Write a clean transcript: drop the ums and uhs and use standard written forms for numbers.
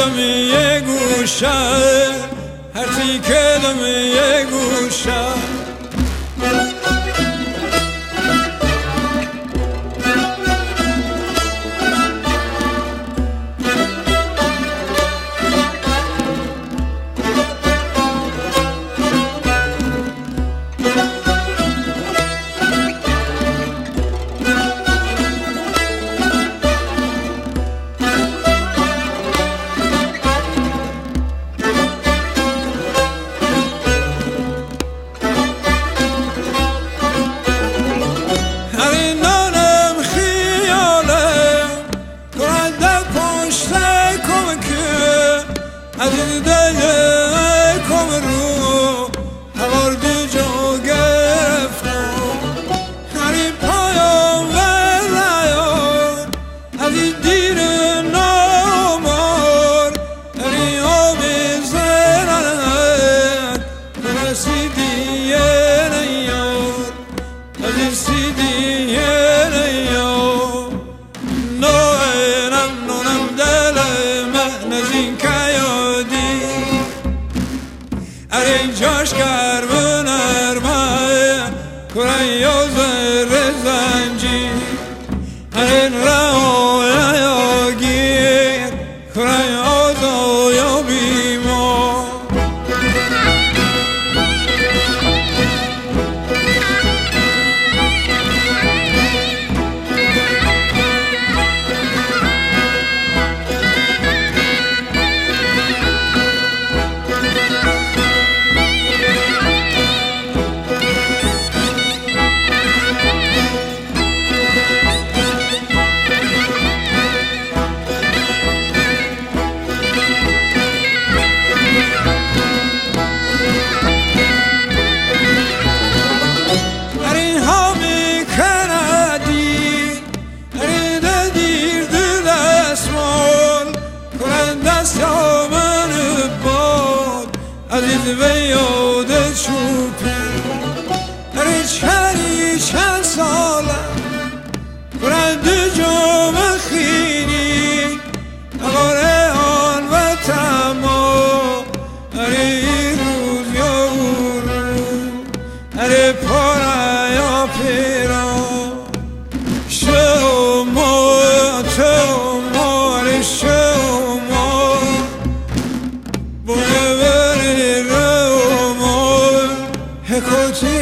دم یه گوشه هر تیکه دم یه گوشه از دل کم رو هوار دو جا گرفتم هری پایان و ریان از دیر نامار هری آب زرنک رسیدی نیار از رسیدی نیار نونم دل من از این اره جاش کربن ارمه کرن یا زر زنجی اره راه یا گیر کرن آزا یا بیمار عزیز و یاد چوبی ریچری چند سالم برند جام خینی اغاره آن و تمام اری روز یا روز اری پاره یا پیران شما شما اری شما بونه Kote